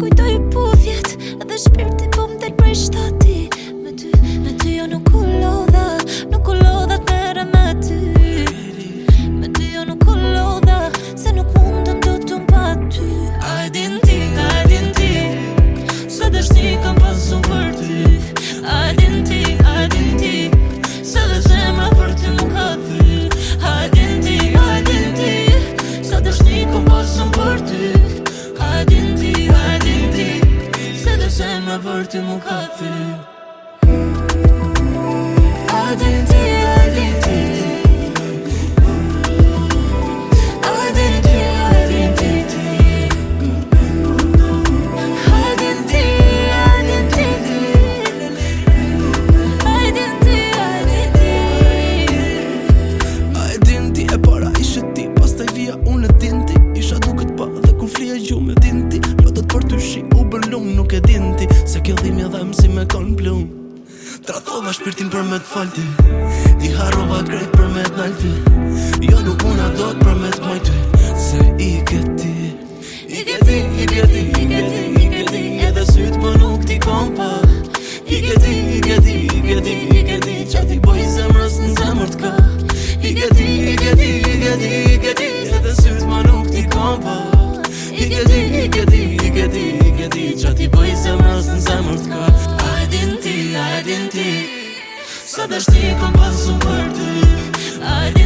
kujtoj puthjet edhe shpirti po m'del prej shtati. Me ty jo nuk u lodha, nuk u lodha t'mere me ty. Me ty jo nuk u lodha, se nuk mundem do t'un pa ty. A e din ti, se dashni kam pasun për ty. A e din ti, se dhe zemra për ty më ka thy. A e din ti, se dashni kam pasun për ty. A e din ti, se dhe zemra për ty më ka thy. A e din ti, nuk e dinti se kjo dhimja dhem si me kon plum. Tratova shpirtin për me t'falti, ti harrova krejt për me t'nalti. Jo nuk una dot për me t'mojty, se i ke ti. Edhe syt më nuk t'i kom pa. I ke ti, qa t'i boj zemrës në zemër t'ka. I ke ti, edhe syt më nuk t'i kom pa. I ke ti, qa t'i bëj zemrës në zemër t'ka. A e din ti, se dashni kom pasun për ty.